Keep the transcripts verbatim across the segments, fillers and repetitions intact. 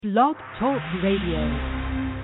Blog Talk Radio.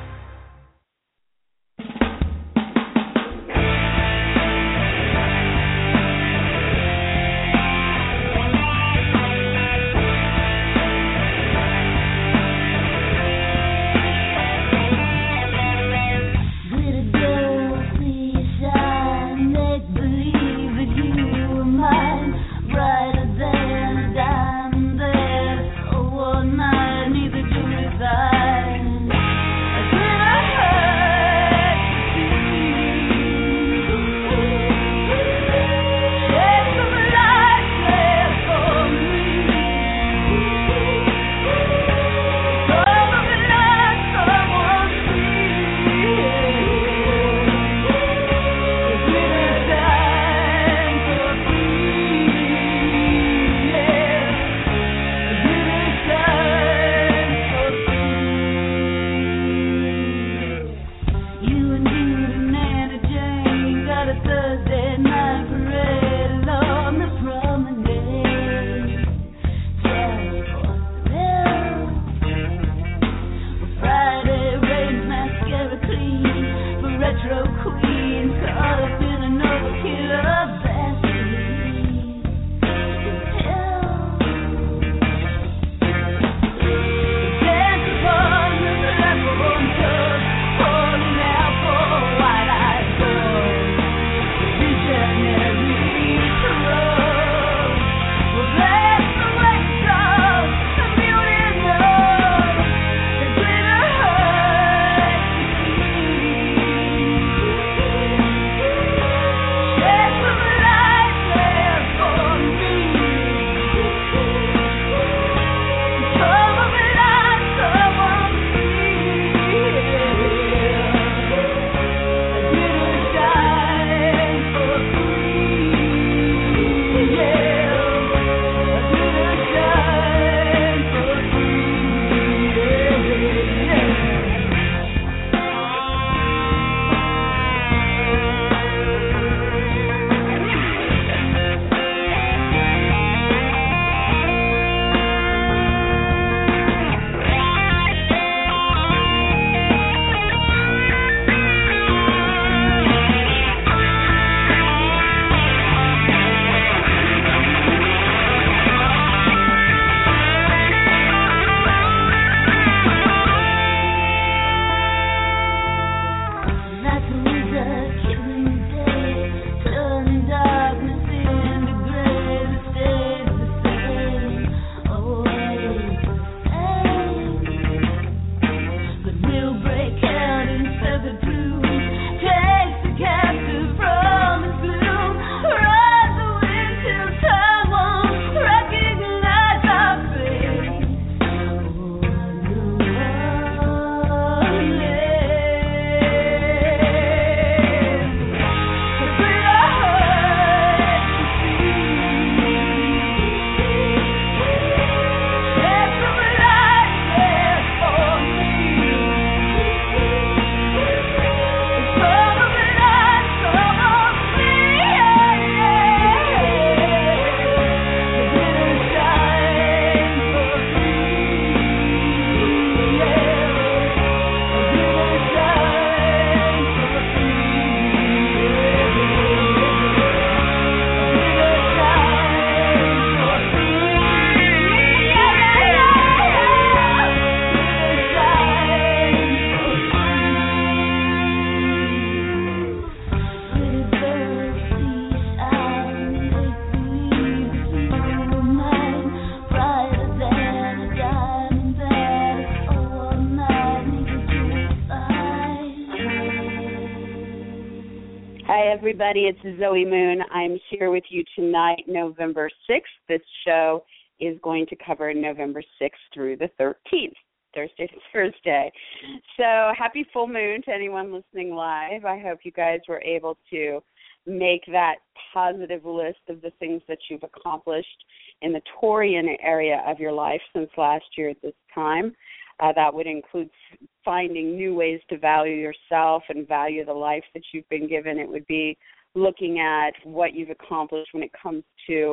Everybody, it's Zoe Moon. I'm here with you tonight, November sixth. This show is going to cover November sixth through the thirteenth, Thursday to Thursday. So happy full moon to anyone listening live. I hope you guys were able to make that positive list of the things that you've accomplished in the Taurian area of your life since last year at this time. Uh, that would include finding new ways to value yourself and value the life that you've been given. It would be looking at what you've accomplished when it comes to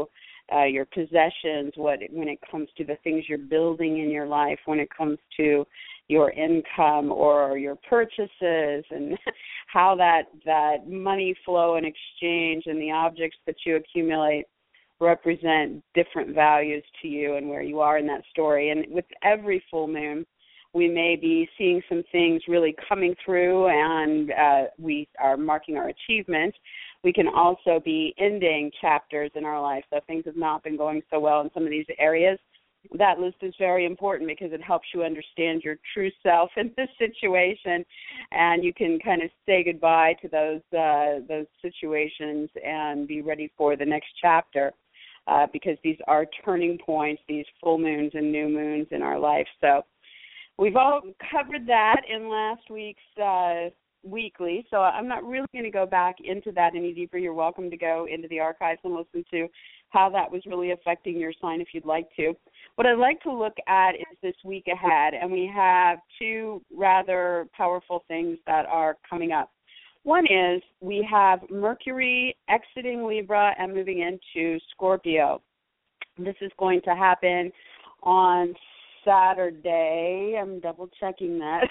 uh, your possessions, what when it comes to the things you're building in your life, when it comes to your income or your purchases, and how that, that money flow and exchange and the objects that you accumulate represent different values to you and where you are in that story. And with every full moon, we may be seeing some things really coming through, and uh, we are marking our achievement. We can also be ending chapters in our life. So if things have not been going so well in some of these areas, that list is very important because it helps you understand your true self in this situation, and you can kind of say goodbye to those uh, those situations and be ready for the next chapter, uh, because these are turning points, these full moons and new moons in our life. So we've all covered that in last week's uh, weekly, so I'm not really going to go back into that any deeper. You're welcome to go into the archives and listen to how that was really affecting your sign if you'd like to. What I'd like to look at is this week ahead, and we have two rather powerful things that are coming up. One is we have Mercury exiting Libra and moving into Scorpio. This is going to happen on Saturday. I'm double-checking that.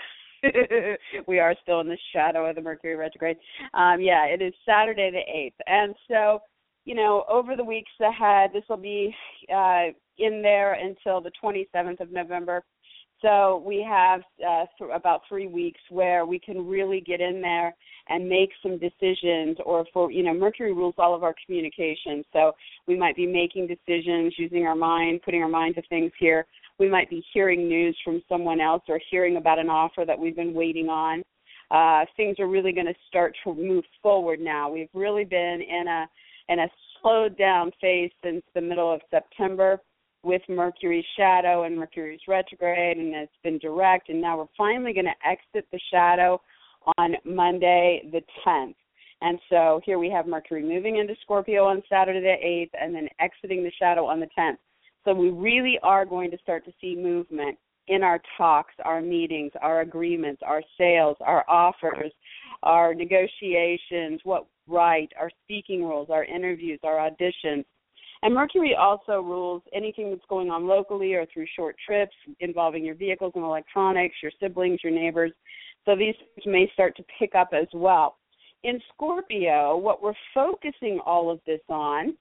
We are still in the shadow of the Mercury retrograde. Um, yeah, it is Saturday the eighth. And so, you know, over the weeks ahead, this will be uh, in there until the twenty-seventh of November. So we have uh, th- about three weeks where we can really get in there and make some decisions, or for, you know, Mercury rules all of our communication. So we might be making decisions, using our mind, putting our mind to things here. We might be hearing news from someone else or hearing about an offer that we've been waiting on. Uh, things are really going to start to move forward now. We've really been in a in a slowed down phase since the middle of September with Mercury's shadow and Mercury's retrograde, and it's been direct, and now we're finally going to exit the shadow on Monday the tenth. And so here we have Mercury moving into Scorpio on Saturday the eighth and then exiting the shadow on the tenth. So we really are going to start to see movement in our talks, our meetings, our agreements, our sales, our offers, our negotiations, what we write, our speaking roles, our interviews, our auditions. And Mercury also rules anything that's going on locally or through short trips involving your vehicles and electronics, your siblings, your neighbors. So these things may start to pick up as well. In Scorpio, what we're focusing all of this on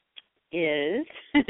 is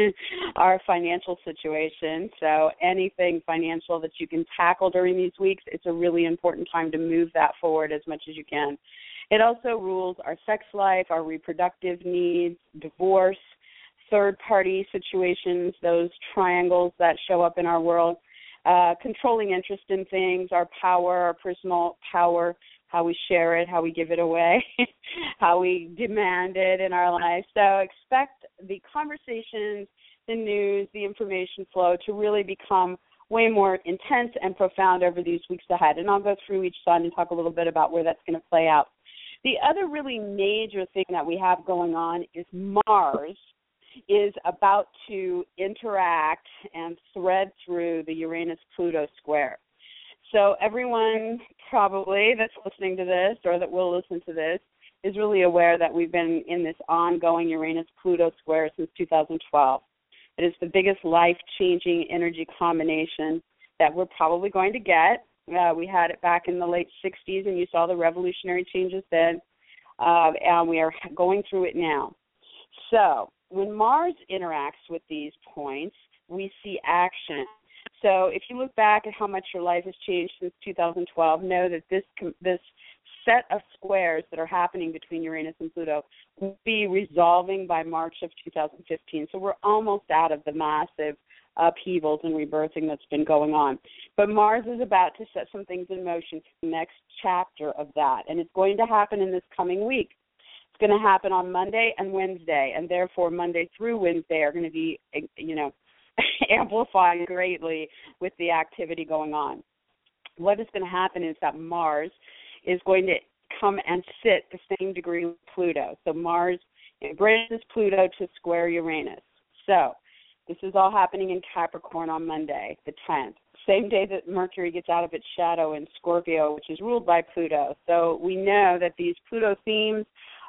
our financial situation. So anything financial that you can tackle during these weeks, it's a really important time to move that forward as much as you can. It also rules our sex life, our reproductive needs, divorce, third-party situations, those triangles that show up in our world, uh, controlling interest in things, our power, our personal power, how we share it, how we give it away, how we demand it in our life. So expect the conversations, the news, the information flow to really become way more intense and profound over these weeks ahead. And I'll go through each sign and talk a little bit about where that's going to play out. The other really major thing that we have going on is Mars is about to interact and thread through the Uranus-Pluto square. So everyone probably that's listening to this or that will listen to this is really aware that we've been in this ongoing Uranus-Pluto square since two thousand twelve. It is the biggest life-changing energy combination that we're probably going to get. Uh, we had it back in the late sixties, and you saw the revolutionary changes then, uh, and we are going through it now. So when Mars interacts with these points, we see action. So if you look back at how much your life has changed since two thousand twelve, know that this this set of squares that are happening between Uranus and Pluto will be resolving by March of two thousand fifteen. So we're almost out of the massive upheavals and rebirthing that's been going on. But Mars is about to set some things in motion for the next chapter of that, and it's going to happen in this coming week. It's going to happen on Monday and Wednesday, and therefore Monday through Wednesday are going to be, you know, amplifying greatly with the activity going on. What is going to happen is that Mars is going to come and sit the same degree with Pluto. So Mars brings Pluto to square Uranus. So this is all happening in Capricorn on Monday, the tenth, same day that Mercury gets out of its shadow in Scorpio, which is ruled by Pluto. So we know that these Pluto themes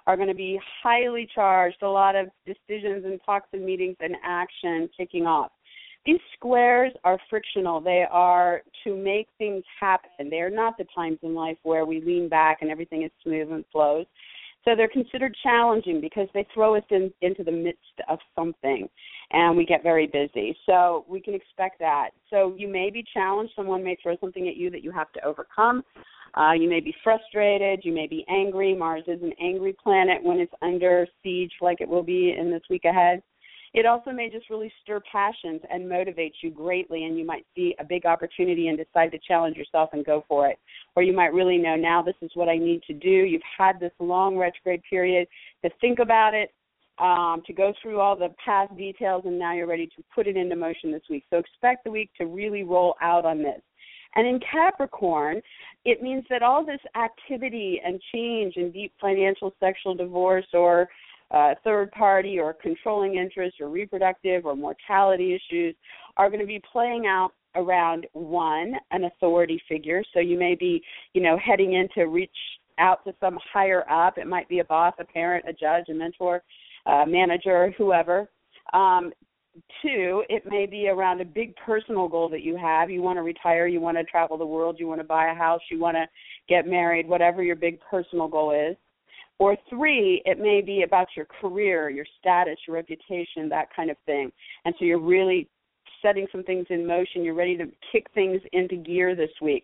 are going to be highly charged, a lot of decisions and talks and meetings and action kicking off. These squares are frictional. They are to make things happen. They are not the times in life where we lean back and everything is smooth and flows. So they're considered challenging because they throw us in, into the midst of something, and we get very busy. So we can expect that. So you may be challenged. Someone may throw something at you that you have to overcome. Uh, you may be frustrated. You may be angry. Mars is an angry planet when it's under siege like it will be in this week ahead. It also may just really stir passions and motivate you greatly, and you might see a big opportunity and decide to challenge yourself and go for it. Or you might really know, now this is what I need to do. You've had this long retrograde period to think about it, um, to go through all the past details, and now you're ready to put it into motion this week. So expect the week to really roll out on this. And in Capricorn, it means that all this activity and change in deep financial, sexual divorce, or Uh, third party or controlling interest or reproductive or mortality issues are going to be playing out around, one, an authority figure. So you may be, you know, heading in to reach out to some higher up. It might be a boss, a parent, a judge, a mentor, a manager, whoever. Um, two, it may be around a big personal goal that you have. You want to retire, you want to travel the world, you want to buy a house, you want to get married, whatever your big personal goal is. Or three, it may be about your career, your status, your reputation, that kind of thing. And so you're really setting some things in motion. You're ready to kick things into gear this week.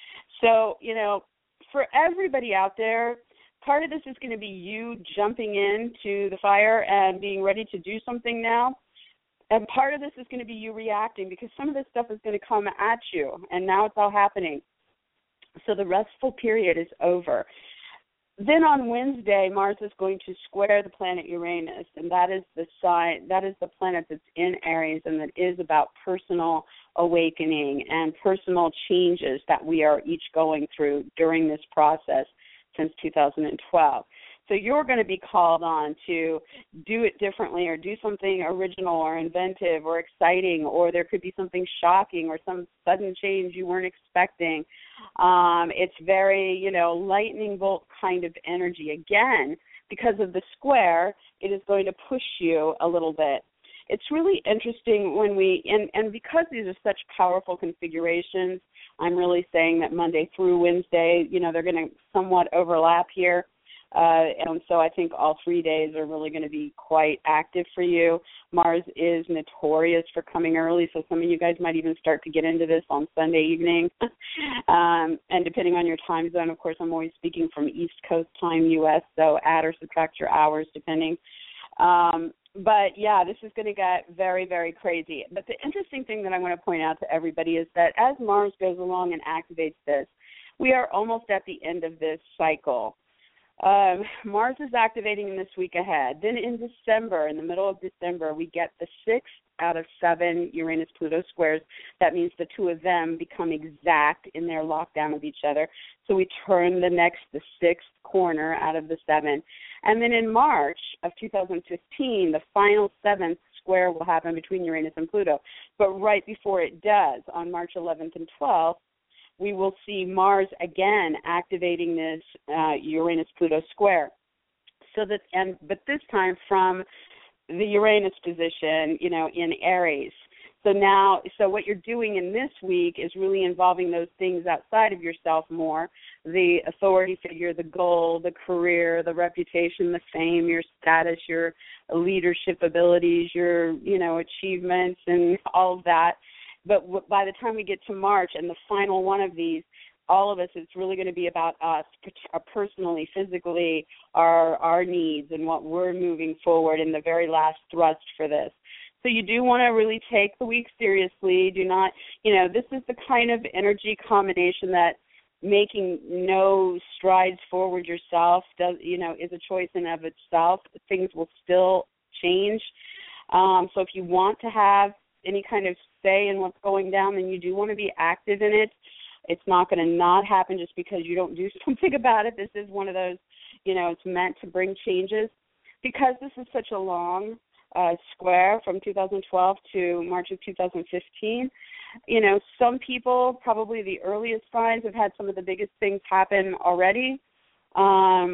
So, you know, for everybody out there, part of this is going to be you jumping into the fire and being ready to do something now. And part of this is going to be you reacting, because some of this stuff is going to come at you, and now it's all happening. So the restful period is over. Then on Wednesday, Mars is going to square the planet Uranus, and that is the sign, that is the planet that's in Aries, and that is about personal awakening and personal changes that we are each going through during this process since two thousand twelve. So you're going to be called on to do it differently, or do something original or inventive or exciting, or there could be something shocking or some sudden change you weren't expecting. Um, it's very, you know, lightning bolt kind of energy. Again, because of the square, it is going to push you a little bit. It's really interesting when we, and, and because these are such powerful configurations, I'm really saying that Monday through Wednesday, you know, they're going to somewhat overlap here. Uh, and so I think all three days are really going to be quite active for you. Mars is notorious for coming early, so some of you guys might even start to get into this on Sunday evening. um, and depending on your time zone, of course, I'm always speaking from East Coast time, U S, so add or subtract your hours depending. Um, but, yeah, this is going to get very, very crazy. But the interesting thing that I want to point out to everybody is that as Mars goes along and activates this, we are almost at the end of this cycle. Um, Mars is activating in this week ahead. Then in December, in the middle of December, we get the sixth out of seven Uranus-Pluto squares. That means the two of them become exact in their lockdown with each other. So we turn the next, the sixth corner out of the seven. And then in March of two thousand fifteen, the final seventh square will happen between Uranus and Pluto. But right before it does, on March eleventh and twelfth, we will see Mars again activating this uh, Uranus-Pluto square. So that, and but this time from the Uranus position, you know, in Aries. So now, so what you're doing in this week is really involving those things outside of yourself more: the authority figure, the goal, the career, the reputation, the fame, your status, your leadership abilities, your, you know, achievements, and all of that. But by the time we get to March and the final one of these, all of us, it's really going to be about us personally, physically, our our needs and what we're moving forward in the very last thrust for this. So you do want to really take the week seriously. Do not, you know, this is the kind of energy combination that making no strides forward yourself does, you know, is a choice in of itself. Things will still change. Um, so if you want to have any kind of say in what's going down, then you do want to be active in it. It's not going to not happen just because you don't do something about it. This is one of those, you know, it's meant to bring changes. Because this is such a long uh, square from two thousand twelve to March of two thousand fifteen, you know, some people, probably the earliest signs, have had some of the biggest things happen already. Um,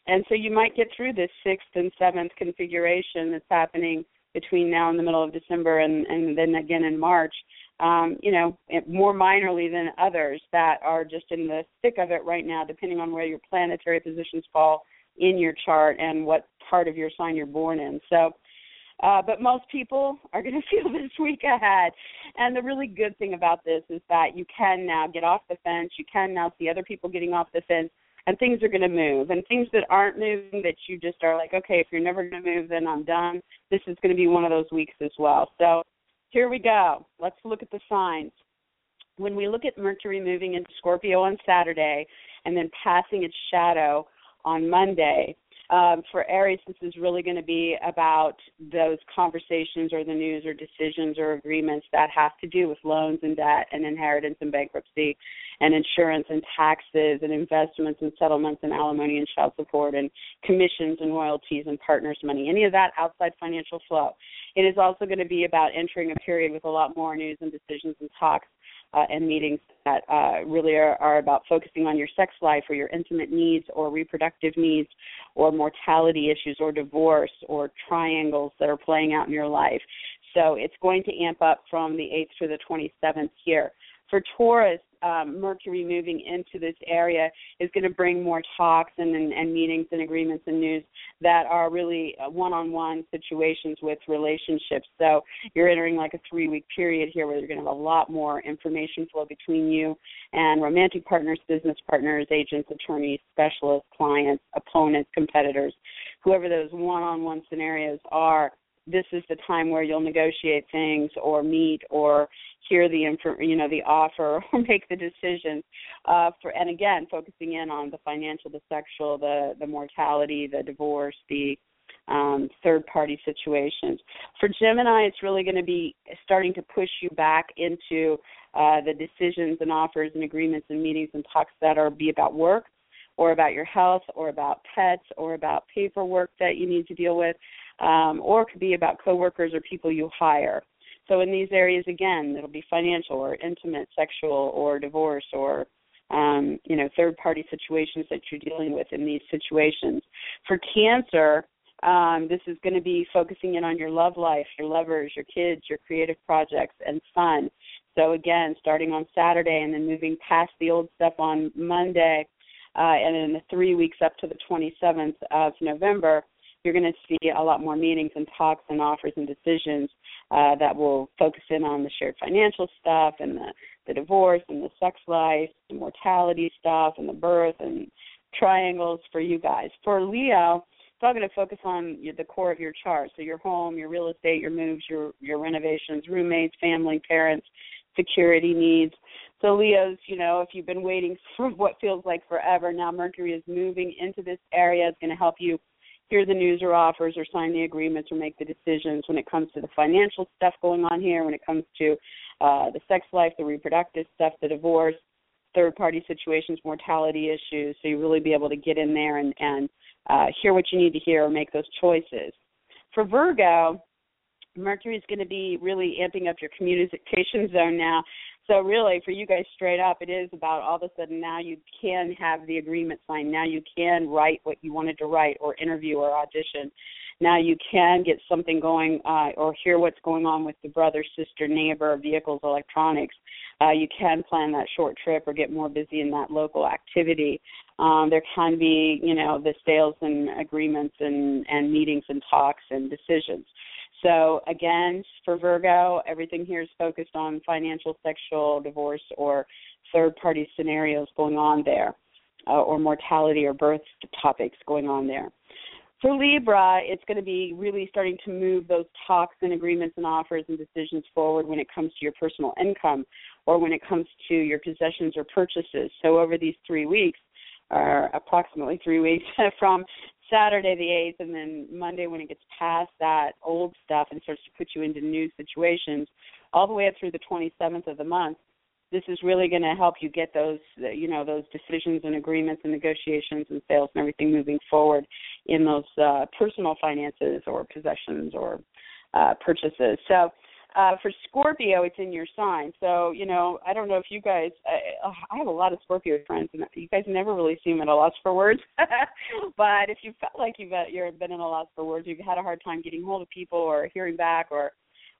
And so you might get through this sixth and seventh configuration that's happening between now and the middle of December and, and then again in March, um, you know, more minorly than others that are just in the thick of it right now, depending on where your planetary positions fall in your chart and what part of your sign you're born in. So, uh, but most people are going to feel this week ahead. And the really good thing about this is that you can now get off the fence. You can now see other people getting off the fence. And things are going to move. And things that aren't moving that you just are like, okay, if you're never going to move, then I'm done. This is going to be one of those weeks as well. So here we go. Let's look at the signs. When we look at Mercury moving into Scorpio on Saturday and then passing its shadow on Monday, um, for Aries, this is really going to be about those conversations or the news or decisions or agreements that have to do with loans and debt and inheritance and bankruptcy and insurance and taxes and investments and settlements and alimony and child support and commissions and royalties and partners' money, any of that outside financial flow. It is also going to be about entering a period with a lot more news and decisions and talks uh, and meetings that uh, really are, are about focusing on your sex life or your intimate needs or reproductive needs or mortality issues or divorce or triangles that are playing out in your life. So it's going to amp up from the eighth to the twenty-seventh here. For Taurus, um, Mercury moving into this area is going to bring more talks and, and, and meetings and agreements and news that are really one-on-one situations with relationships. So you're entering like a three-week period here where you're going to have a lot more information flow between you and romantic partners, business partners, agents, attorneys, specialists, clients, opponents, competitors, whoever those one-on-one scenarios are. This is the time where you'll negotiate things or meet or hear the you know the offer or make the decisions. Uh, for and again, focusing in on the financial, the sexual, the the mortality, the divorce, the um, third-party situations. For Gemini, it's really going to be starting to push you back into uh, the decisions and offers and agreements and meetings and talks that are be about work, or about your health, or about pets, or about paperwork that you need to deal with, um, or it could be about coworkers or people you hire. So in these areas, again, it'll be financial or intimate, sexual, or divorce, or um, you know, third-party situations that you're dealing with in these situations. For Cancer, um, this is going to be focusing in on your love life, your lovers, your kids, your creative projects, and fun. So again, starting on Saturday and then moving past the old stuff on Monday, Uh, and in the three weeks up to the twenty-seventh of November, you're going to see a lot more meetings and talks and offers and decisions uh, that will focus in on the shared financial stuff and the, the divorce and the sex life, the mortality stuff and the birth and triangles for you guys. For Leo, it's all going to focus on the core of your chart, so your home, your real estate, your moves, your, your renovations, roommates, family, parents, security needs. So Leos, you know, if you've been waiting for what feels like forever, now Mercury is moving into this area. It's going to help you hear the news or offers or sign the agreements or make the decisions when it comes to the financial stuff going on here, when it comes to uh, the sex life, the reproductive stuff, the divorce, third-party situations, mortality issues. So you really be able to get in there and, and uh, hear what you need to hear or make those choices. For Virgo, Mercury is going to be really amping up your communication zone now. So really, for you guys straight up, it is about all of a sudden now you can have the agreement signed. Now you can write what you wanted to write or interview or audition. Now you can get something going uh, or hear what's going on with the brother, sister, neighbor, vehicles, electronics. Uh, you can plan that short trip or get more busy in that local activity. Um, there can be, you know, the sales and agreements and, and meetings and talks and decisions. So, again, for Virgo, everything here is focused on financial, sexual, divorce, or third-party scenarios going on there, uh, or mortality or birth topics going on there. For Libra, it's going to be really starting to move those talks and agreements and offers and decisions forward when it comes to your personal income or when it comes to your possessions or purchases. So over these three weeks, or approximately three weeks from Saturday the eighth and then Monday when it gets past that old stuff and starts to put you into new situations, all the way up through the twenty-seventh of the month, this is really going to help you get those, you know, those decisions and agreements and negotiations and sales and everything moving forward in those uh, personal finances or possessions or uh, purchases. So Uh, for Scorpio, it's in your sign. So, you know, I don't know if you guys, I, I have a lot of Scorpio friends, and you guys never really seem at a loss for words. But if you felt like you've you've been at a loss for words, you've had a hard time getting hold of people or hearing back or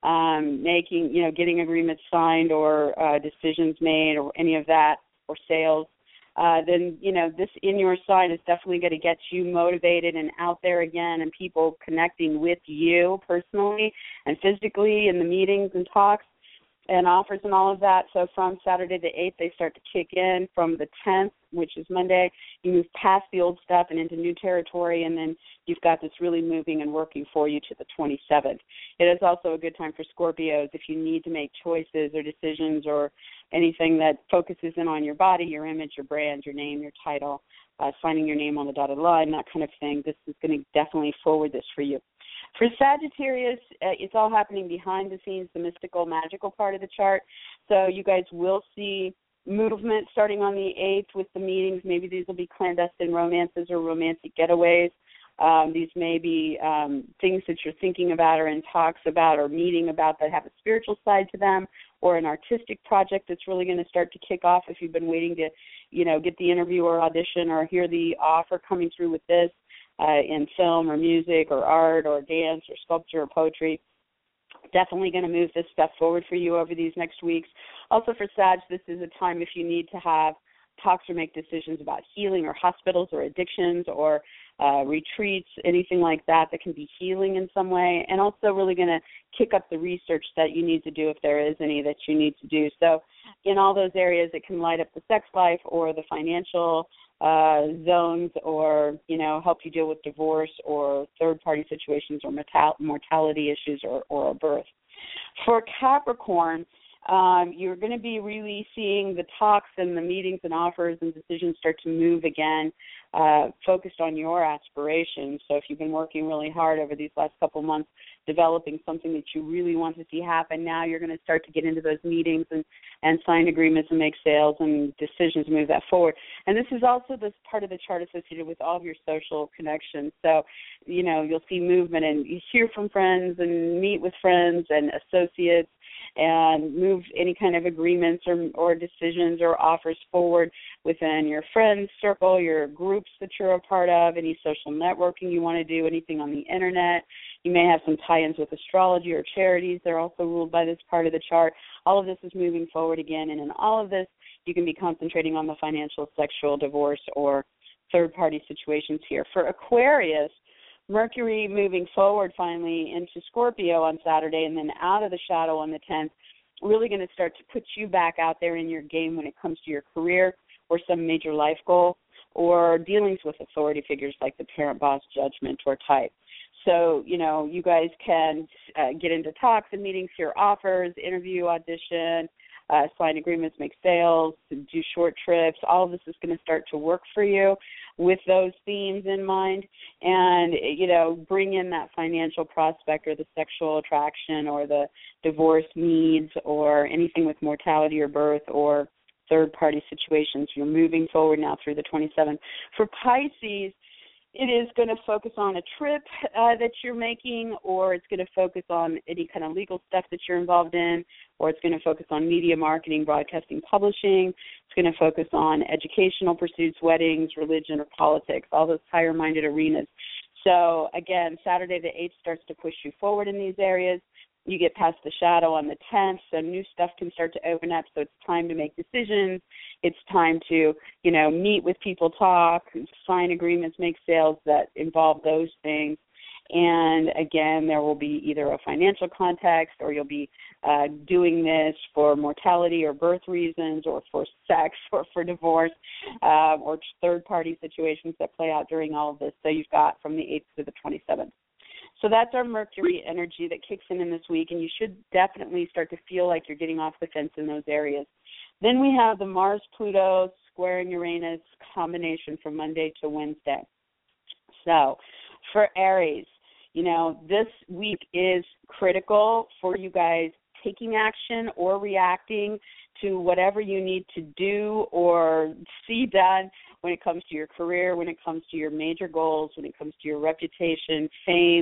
um, making, you know, getting agreements signed or uh, decisions made or any of that or sales, uh, then, you know, this in your sign is definitely going to get you motivated and out there again and people connecting with you personally and physically in the meetings and talks and offers and all of that. So from Saturday the eighth, they start to kick in. From the tenth, which is Monday, you move past the old stuff and into new territory, and then you've got this really moving and working for you to the twenty-seventh. It is also a good time for Scorpios if you need to make choices or decisions or anything that focuses in on your body, your image, your brand, your name, your title, uh, signing your name on the dotted line, that kind of thing. This is going to definitely forward this for you. For Sagittarius, uh, it's all happening behind the scenes, the mystical, magical part of the chart. So you guys will see movement starting on the eighth with the meetings. Maybe these will be clandestine romances or romantic getaways. Um, these may be um, things that you're thinking about or in talks about or meeting about that have a spiritual side to them, or an artistic project that's really going to start to kick off if you've been waiting to, you know, get the interview or audition or hear the offer coming through with this uh, in film or music or art or dance or sculpture or poetry. Definitely going to move this stuff forward for you over these next weeks. Also for Sag, this is a time if you need to have talks or make decisions about healing or hospitals or addictions or uh, retreats, anything like that that can be healing in some way, and also really going to kick up the research that you need to do if there is any that you need to do. So in all those areas, it can light up the sex life or the financial uh, zones or, you know, help you deal with divorce or third-party situations or mortal- mortality issues or, or a birth. For Capricorn, Um, you're going to be really seeing the talks and the meetings and offers and decisions start to move again, uh, focused on your aspirations. So if you've been working really hard over these last couple months developing something that you really want to see happen, now you're going to start to get into those meetings and, and sign agreements and make sales and decisions to move that forward. And this is also this part of the chart associated with all of your social connections. So, you know, you'll see movement and you hear from friends and meet with friends and associates and move any kind of agreements or, or decisions or offers forward within your friends circle, your groups that you're a part of, any social networking you want to do, anything on the internet. You may have some tie-ins with astrology or charities. They're also ruled by this part of the chart. All of this is moving forward again, and in all of this, you can be concentrating on the financial, sexual, divorce, or third-party situations here. For Aquarius, Mercury moving forward finally into Scorpio on Saturday and then out of the shadow on the tenth, really going to start to put you back out there in your game when it comes to your career or some major life goal or dealings with authority figures like the parent, boss, judge, mentor type. So, you know, you guys can uh, get into talks and meetings, hear offers, interview, audition, Uh, sign agreements, make sales, do short trips. All of this is going to start to work for you with those themes in mind and, you know, bring in that financial prospect or the sexual attraction or the divorce needs or anything with mortality or birth or third-party situations. You're moving forward now through the twenty-seventh. For Pisces, it is going to focus on a trip uh, that you're making, or it's going to focus on any kind of legal stuff that you're involved in, or it's going to focus on media marketing, broadcasting, publishing. It's going to focus on educational pursuits, weddings, religion, or politics, all those higher-minded arenas. So, again, Saturday the eighth starts to push you forward in these areas. You get past the shadow on the tenth, so new stuff can start to open up, so it's time to make decisions. It's time to, you know, meet with people, talk, sign agreements, make sales that involve those things. And, again, there will be either a financial context or you'll be uh, doing this for mortality or birth reasons or for sex or for divorce uh, or third-party situations that play out during all of this. So you've got from the eighth to the twenty-seventh. So that's our Mercury energy that kicks in in this week, and you should definitely start to feel like you're getting off the fence in those areas. Then we have the Mars-Pluto squaring Uranus combination from Monday to Wednesday. So for Aries, you know, this week is critical for you guys taking action or reacting to whatever you need to do or see done when it comes to your career, when it comes to your major goals, when it comes to your reputation, fame,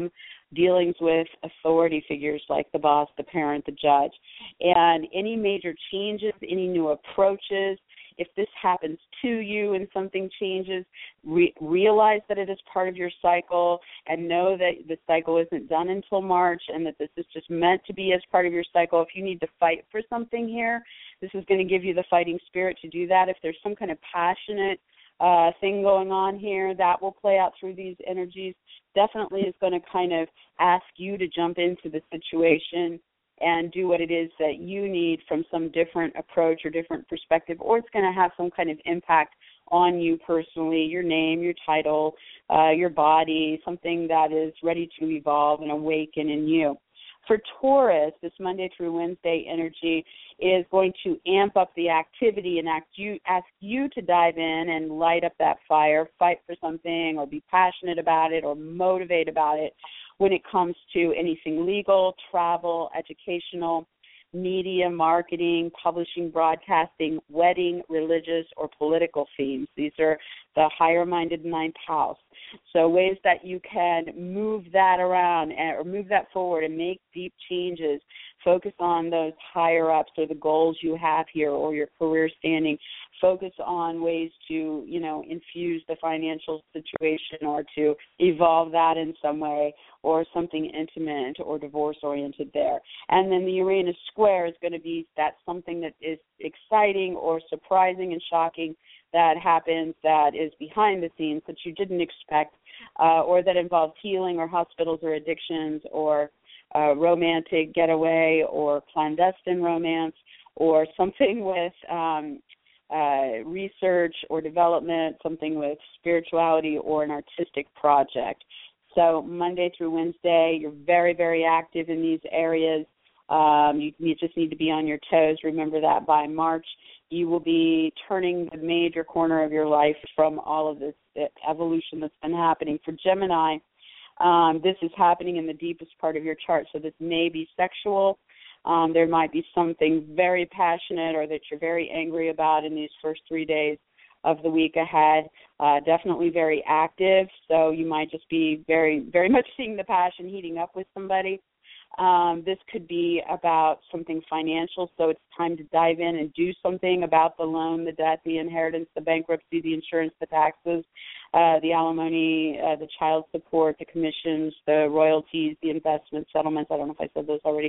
dealings with authority figures like the boss, the parent, the judge. And any major changes, any new approaches, if this happens to you and something changes, re- realize that it is part of your cycle and know that the cycle isn't done until March and that this is just meant to be as part of your cycle. If you need to fight for something here, this is going to give you the fighting spirit to do that. If there's some kind of passionate uh, thing going on here, that will play out through these energies. Definitely is going to kind of ask you to jump into the situation and do what it is that you need from some different approach or different perspective, or it's going to have some kind of impact on you personally, your name, your title, uh, your body, something that is ready to evolve and awaken in you. For Taurus, this Monday through Wednesday energy is going to amp up the activity and ask you, ask you to dive in and light up that fire, fight for something or be passionate about it or motivate about it when it comes to anything legal, travel, educational, media, marketing, publishing, broadcasting, wedding, religious, or political themes. These are the higher-minded ninth house. So ways that you can move that around or move that forward and make deep changes. Focus on those higher-ups or the goals you have here or your career standing. Focus on ways to, you know, infuse the financial situation or to evolve that in some way or something intimate or divorce-oriented there. And then the Uranus square is going to be that something that is exciting or surprising and shocking that happens that is behind the scenes that you didn't expect uh, or that involves healing or hospitals or addictions or uh, romantic getaway or clandestine romance or something with um, uh, research or development, something with spirituality or an artistic project. So Monday through Wednesday, you're very, very active in these areas. Um, you, you just need to be on your toes. Remember that by March, you will be turning the major corner of your life from all of this evolution that's been happening. For Gemini, um, this is happening in the deepest part of your chart, so this may be sexual. Um, there might be something very passionate or that you're very angry about in these first three days of the week ahead. Uh, definitely very active, so you might just be very, very much seeing the passion heating up with somebody. Um, this could be about something financial, so it's time to dive in and do something about the loan, the debt, the inheritance, the bankruptcy, the insurance, the taxes, uh, the alimony, uh, the child support, the commissions, the royalties, the investment settlements. I don't know if I said those already.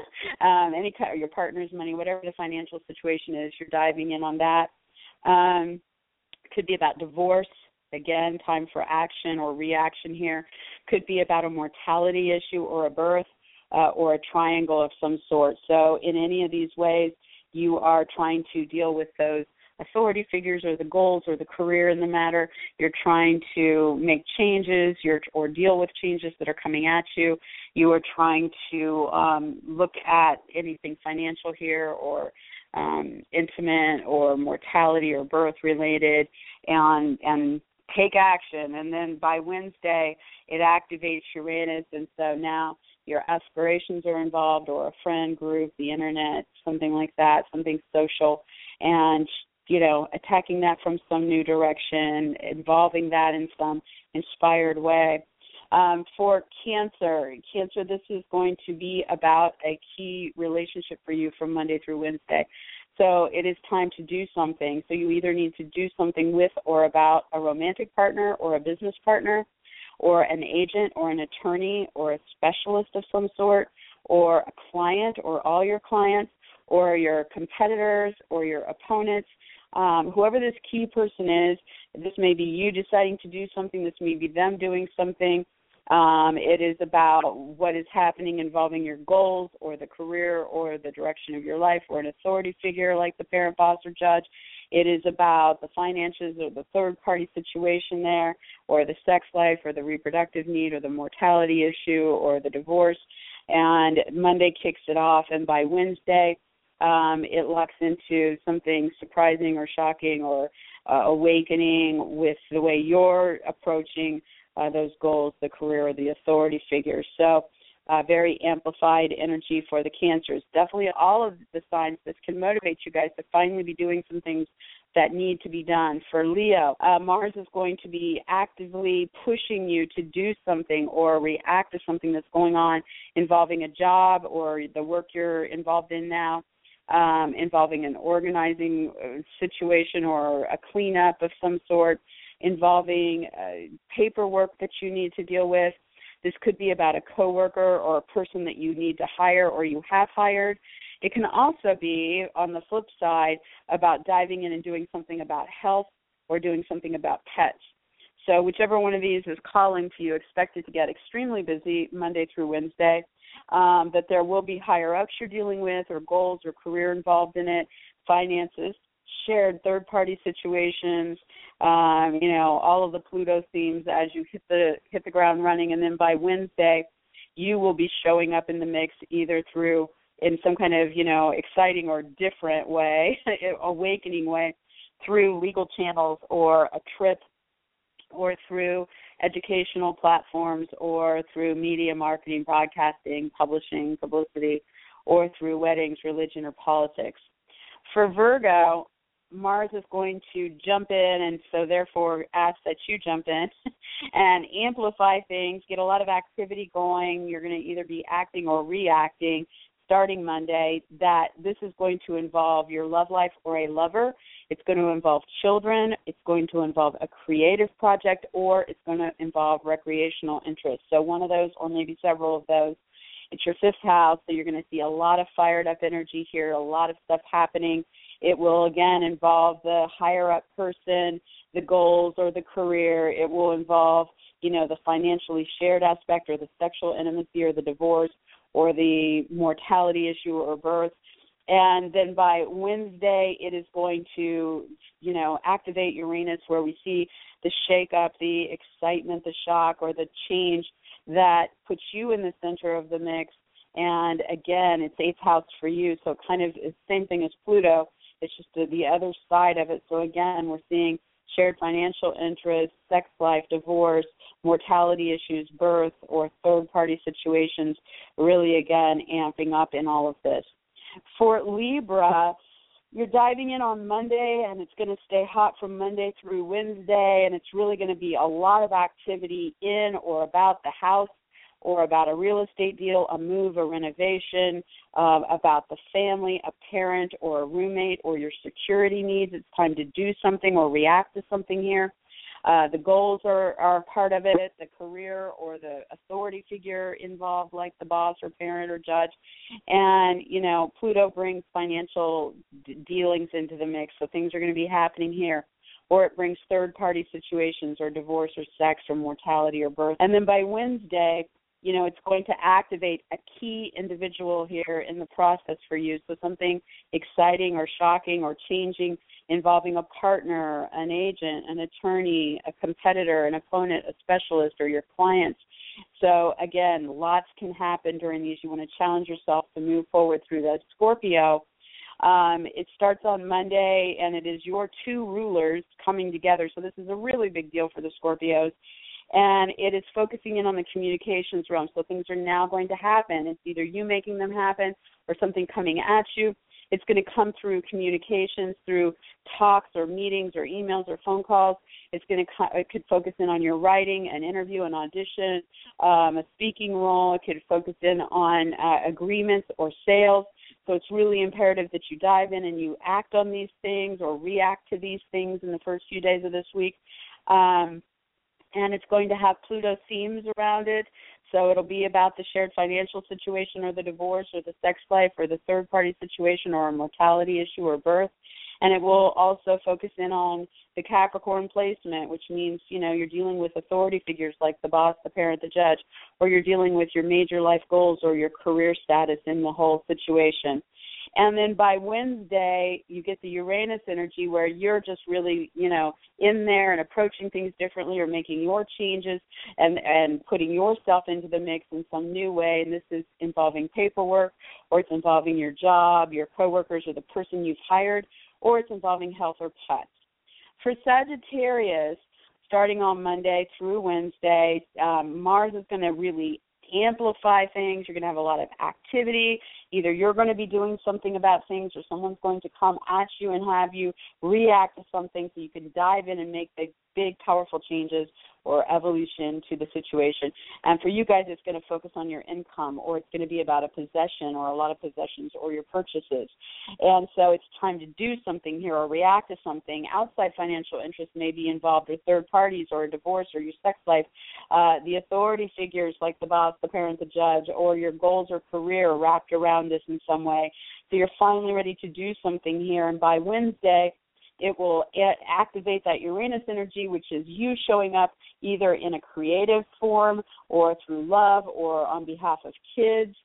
um, any kind, or your partner's money, whatever the financial situation is, you're diving in on that. Um, could be about divorce. Again, time for action or reaction here. Could be about a mortality issue or a birth. Uh, or a triangle of some sort. So in any of these ways, you are trying to deal with those authority figures or the goals or the career in the matter. You're trying to make changes you're, or deal with changes that are coming at you. You are trying to um, look at anything financial here or um, intimate or mortality or birth related and and take action. And then by Wednesday, it activates Uranus, and so now your aspirations are involved or a friend group, the internet, something like that, something social, and, you know, attacking that from some new direction, involving that in some inspired way. Um, for Cancer, Cancer, this is going to be about a key relationship for you from Monday through Wednesday. So it is time to do something. So you either need to do something with or about a romantic partner or a business partner, or an agent or an attorney or a specialist of some sort, or a client or all your clients, or your competitors or your opponents. Um, whoever this key person is, this may be you deciding to do something, this may be them doing something. Um, it is about what is happening involving your goals or the career or the direction of your life or an authority figure like the parent, boss, or judge. It is about the finances or the third-party situation there or the sex life or the reproductive need or the mortality issue or the divorce. And Monday kicks it off, and by Wednesday, um, it locks into something surprising or shocking or uh, awakening with the way you're approaching uh, those goals, the career, or the authority figures. So Uh, very amplified energy for the Cancers. Definitely all of the signs that can motivate you guys to finally be doing some things that need to be done. For Leo, uh, Mars is going to be actively pushing you to do something or react to something that's going on involving a job or the work you're involved in now, um, involving an organizing situation or a cleanup of some sort, involving uh, paperwork that you need to deal with. This could be about a coworker or a person that you need to hire or you have hired. It can also be, on the flip side, about diving in and doing something about health or doing something about pets. So whichever one of these is calling to you, expect it to get extremely busy Monday through Wednesday, um, that there will be higher-ups you're dealing with or goals or career involved in it, finances, shared third-party situations, um, you know, all of the Pluto themes as you hit the hit the ground running. And then by Wednesday, you will be showing up in the mix either through in some kind of, you know, exciting or different way, awakening way, through legal channels or a trip or through educational platforms or through media marketing, broadcasting, publishing, publicity, or through weddings, religion, or politics. For Virgo, Mars is going to jump in, and so therefore ask that you jump in and amplify things, get a lot of activity going. You're going to either be acting or reacting starting Monday. That this is going to involve your love life or a lover. It's going to involve children. It's going to involve a creative project, or it's going to involve recreational interests. So one of those or maybe several of those. It's your fifth house, so you're going to see a lot of fired up energy here, a lot of stuff happening. It will, again, involve the higher-up person, the goals or the career. It will involve, you know, the financially shared aspect or the sexual intimacy or the divorce or the mortality issue or birth. And then by Wednesday, it is going to, you know, activate Uranus, where we see the shake-up, the excitement, the shock, or the change that puts you in the center of the mix. And, again, it's eighth house for you, so kind of the same thing as Pluto. It's just the other side of it. So, again, we're seeing shared financial interests, sex life, divorce, mortality issues, birth, or third-party situations, really, again, amping up in all of this. For Libra, you're diving in on Monday, and it's going to stay hot from Monday through Wednesday, and it's really going to be a lot of activity in or about the house or about a real estate deal, a move, a renovation, uh, about the family, a parent or a roommate, or your security needs. It's time to do something or react to something here. Uh, the goals are, are part of it, the career or the authority figure involved, like the boss or parent or judge. And, you know, Pluto brings financial d- dealings into the mix, so things are going to be happening here. Or it brings third-party situations or divorce or sex or mortality or birth. And then by Wednesday, you know, it's going to activate a key individual here in the process for you. So something exciting or shocking or changing involving a partner, an agent, an attorney, a competitor, an opponent, a specialist, or your clients. So, again, lots can happen during these. You want to challenge yourself to move forward through that. Scorpio, um, it starts on Monday, and it is your two rulers coming together. So this is a really big deal for the Scorpios. And it is focusing in on the communications realm. So things are now going to happen. It's either you making them happen or something coming at you. It's going to come through communications, through talks or meetings or emails or phone calls. It's going to it could focus in on your writing, an interview, an audition, um, a speaking role. It could focus in on uh, agreements or sales. So it's really imperative that you dive in and you act on these things or react to these things in the first few days of this week. Um, and it's going to have Pluto themes around it. So it'll be about the shared financial situation or the divorce or the sex life or the third-party situation or a mortality issue or birth. And it will also focus in on the Capricorn placement, which means, you know, you're dealing with authority figures like the boss, the parent, the judge, or you're dealing with your major life goals or your career status in the whole situation. And then by Wednesday, you get the Uranus energy where you're just really, you know, in there and approaching things differently or making your changes and, and putting yourself into the mix in some new way. And this is involving paperwork, or it's involving your job, your coworkers, or the person you've hired, or it's involving health or pets. For Sagittarius, starting on Monday through Wednesday, um, Mars is going to really amplify things. You're going to have a lot of activity. Either you're going to be doing something about things or someone's going to come at you and have you react to something so you can dive in and make big, big powerful changes or evolution to the situation. And for you guys, it's going to focus on your income, or it's going to be about a possession or a lot of possessions or your purchases. And so it's time to do something here or react to something. Outside financial interests may be involved, or third parties, or a divorce, or your sex life. Uh, the authority figures like the boss, the parent, the judge, or your goals or career wrapped around this in some way. So you're finally ready to do something here. And by Wednesday, it will activate that Uranus energy, which is you showing up either in a creative form or through love or on behalf of kids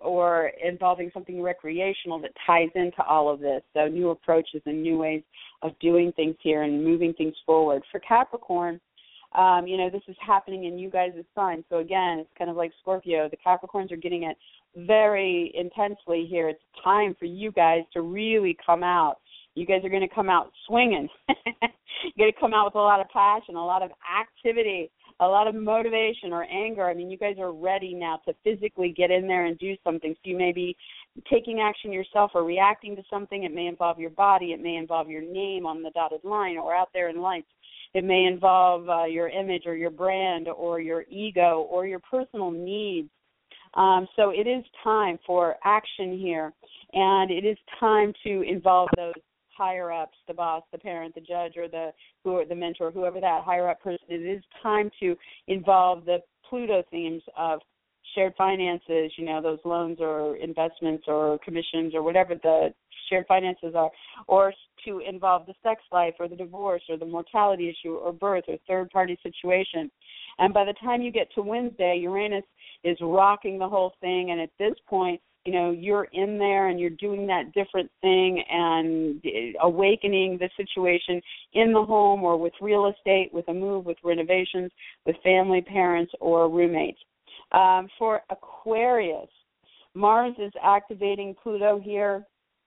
or involving something recreational that ties into all of this. So new approaches and new ways of doing things here and moving things forward. For Capricorn, um, you know, this is happening in you guys' sign. So, again, it's kind of like Scorpio. The Capricorns are getting it very intensely here. It's time for you guys to really come out. You guys are going to come out swinging. You're going to come out with a lot of passion, a lot of activity, a lot of motivation or anger. I mean, you guys are ready now to physically get in there and do something. So you may be taking action yourself or reacting to something. It may involve your body. It may involve your name on the dotted line or out there in lights. It may involve uh, your image or your brand or your ego or your personal needs. Um, so it is time for action here, and it is time to involve those higher ups, the boss, the parent, the judge, or the who or the mentor, whoever that higher up person is. It is time to involve the Pluto themes of shared finances, you know, those loans or investments or commissions or whatever the shared finances are, or to involve the sex life or the divorce or the mortality issue or birth or third-party situation. And by the time you get to Wednesday, Uranus is rocking the whole thing, and at this point, you know, you're in there and you're doing that different thing and awakening the situation in the home or with real estate, with a move, with renovations, with family, parents, or roommates. Um, for Aquarius, Mars is activating Pluto here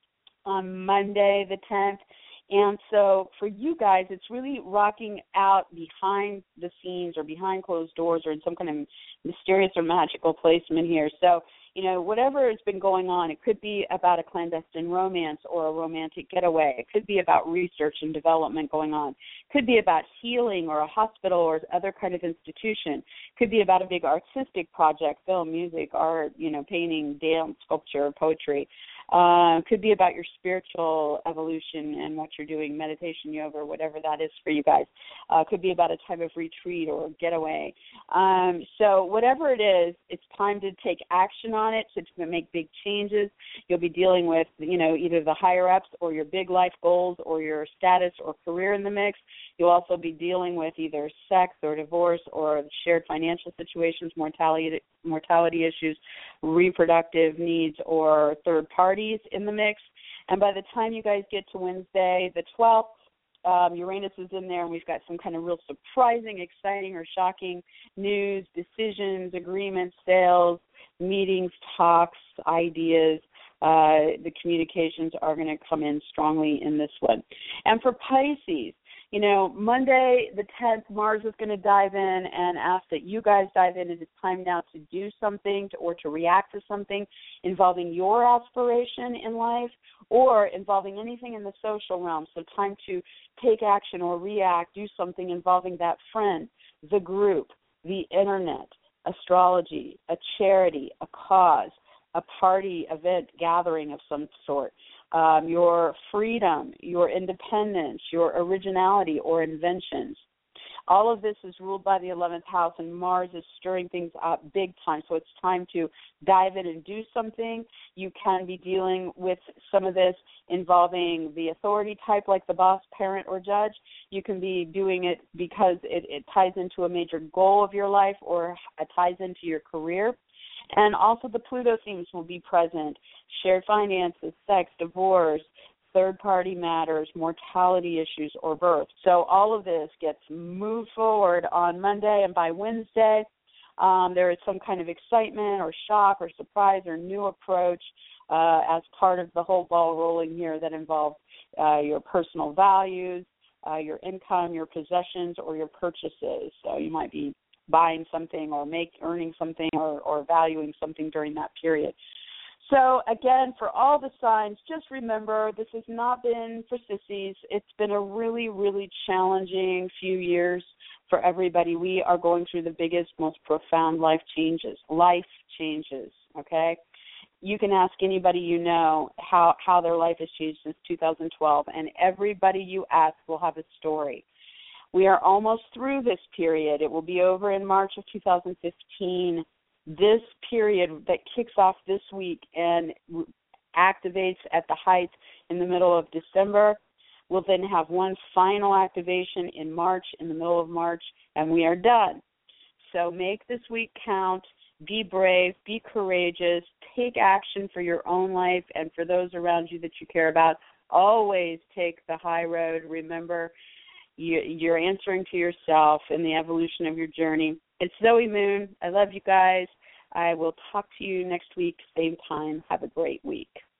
on Monday the tenth. And so for you guys, it's really rocking out behind the scenes or behind closed doors or in some kind of mysterious or magical placement here. So, you know, whatever has been going on, it could be about a clandestine romance or a romantic getaway. It could be about research and development going on. It could be about healing or a hospital or other kind of institution. It could be about a big artistic project, film, music, art, you know, painting, dance, sculpture, poetry. Uh, it could be about your spiritual evolution and what you're doing, meditation, yoga, whatever that is for you guys. Uh, it could be about a type of retreat or getaway. Um, so whatever it is, it's time to take action on it, to make big changes. You'll be dealing with, you know, either the higher-ups or your big life goals or your status or career in the mix. You'll also be dealing with either sex or divorce or shared financial situations, mortality, mortality issues, reproductive needs, or third parties in the mix. And by the time you guys get to Wednesday, the twelfth, um, Uranus is in there, and we've got some kind of real surprising, exciting, or shocking news, decisions, agreements, sales, meetings, talks, ideas. Uh, the communications are going to come in strongly in this one. And for Pisces, you know, Monday the tenth, Mars is going to dive in and ask that you guys dive in. It is time now to do something to, or to react to something involving your aspiration in life or involving anything in the social realm. So time to take action or react, do something involving that friend, the group, the internet, astrology, a charity, a cause, a party, event, gathering of some sort. Um, your freedom, your independence, your originality or inventions. All of this is ruled by the eleventh house, and Mars is stirring things up big time. So it's time to dive in and do something. You can be dealing with some of this involving the authority type, like the boss, parent, or judge. You can be doing it because it, it ties into a major goal of your life or it ties into your career. And also the Pluto themes will be present: shared finances, sex, divorce, third-party matters, mortality issues, or birth. So all of this gets moved forward on Monday, and by Wednesday, um, there is some kind of excitement or shock or surprise or new approach uh, as part of the whole ball rolling here that involves uh, your personal values, uh, your income, your possessions, or your purchases. So you might be buying something or make earning something or, or valuing something during that period. So, again, for all the signs, just remember this has not been for sissies. It's been a really, really challenging few years for everybody. We are going through the biggest, most profound life changes, life changes, okay? You can ask anybody you know how, how their life has changed since two thousand twelve, and everybody you ask will have a story. We are almost through this period. It will be over in March of two thousand fifteen. This period that kicks off this week and activates at the height in the middle of December will then have one final activation in March, in the middle of March, and we are done. So make this week count. Be brave. Be courageous. Take action for your own life and for those around you that you care about. Always take the high road. Remember, you're answering to yourself in the evolution of your journey. It's Zoe Moon. I love you guys. I will talk to you next week, same time. Have a great week.